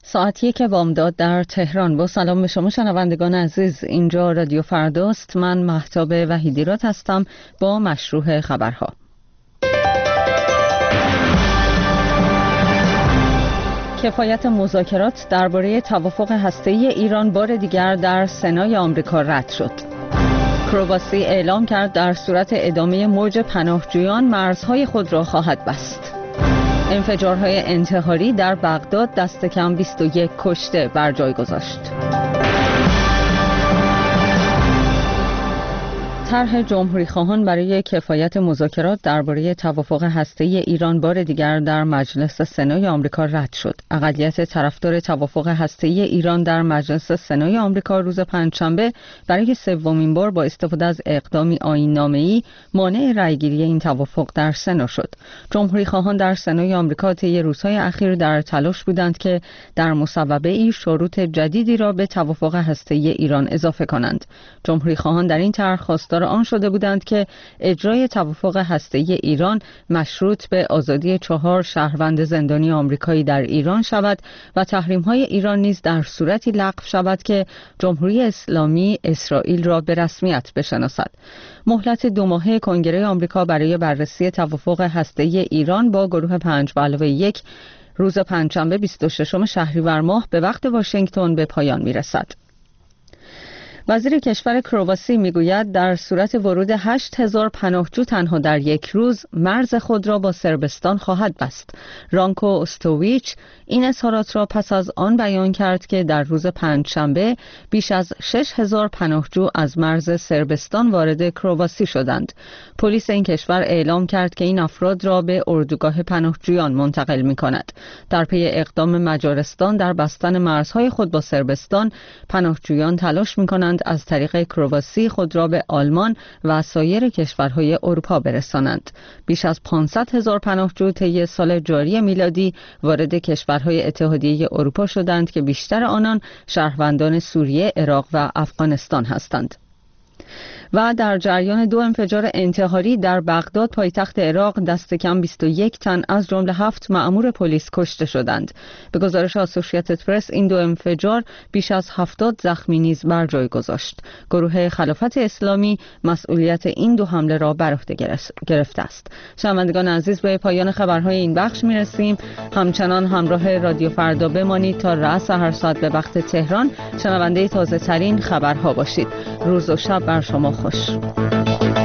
ساعت 1 بامداد در تهران. با سلام به شما شنوندگان عزیز، اینجا رادیو فرداست. من مهتاب وحیدیراد هستم با مشروع خبرها. کفایت مذاکرات درباره توافق هسته‌ای ایران بار دیگر در سنای آمریکا رد شد. کرواسی اعلام کرد در صورت ادامه موج پناهجویان مرزهای خود را خواهد بست. انفجارهای انتحاری در بغداد دست کم 21 کشته بر جای گذاشت. طرح جمهوری خواهان برای کفایت مذاکرات درباره توافق هسته‌ای ایران بار دیگر در مجلس سنای آمریکا رد شد. اقلیت طرفدار توافق هسته‌ای ایران در مجلس سنای آمریکا روز پنجشنبه برای سومین بار با استفاده از اقدامی آیین‌نامه‌ای مانع رأیگیری این توافق در سنا شد. جمهوری خواهان در سنای آمریکا طی روزهای اخیر در تلاش بودند که در مصوبه‌ای شروط جدیدی را به توافق هسته‌ای ایران اضافه کنند. جمهوری خواهان در این طرح خواستار آن شده بودند که اجرای توافق هسته‌ای ایران مشروط به آزادی 4 شهروند زندانی آمریکایی در ایران شود و تحریم‌های ایران نیز در صورتی لغو شود که جمهوری اسلامی اسرائیل را به رسمیت بشناسد. مهلت 2 ماهه کنگره آمریکا برای بررسی توافق هسته‌ای ایران با گروه 5+1 روز پنجشنبه 26 شهریور ماه به وقت واشنگتن به پایان می‌رسد. وزیر کشور کرواسی میگوید در صورت ورود 8000 پناهجو تنها در یک روز مرز خود را با صربستان خواهد بست. رانکو استوویچ این اظهارات را پس از آن بیان کرد که در روز پنجشنبه بیش از 6000 پناهجو از مرز صربستان وارد کرواسی شدند. پلیس این کشور اعلام کرد که این افراد را به اردوگاه پناهجویان منتقل می‌کند. در پی اقدام مجارستان در بستن مرزهای خود با صربستان، پناهجویان تلاش می‌کنند از طریق کرواسی خود را به آلمان و سایر کشورهای اروپا برسانند. بیش از 500,000 پناهجو طی سال جاری میلادی وارد کشورهای اتحادیه اروپا شدند که بیشتر آنان شهروندان سوریه، عراق و افغانستان هستند. و در جریان 2 انفجار انتحاری در بغداد پایتخت عراق دست کم 21 تن از جمله 7 مأمور پلیس کشته شدند. به گزارش آسوشییتد پرس این 2 انفجار بیش از 70 زخمی نیز بر جای گذاشت. گروه خلافت اسلامی مسئولیت این 2 حمله را بر عهده گرفته است. شنوندگان عزیز، به پایان خبرهای این بخش میرسیم. همچنان همراه رادیو فردا بمانید تا رأس هر ساعت به وقت تهران شنونده تازه ترین خبرها باشید. روز و شب بر شما خوش.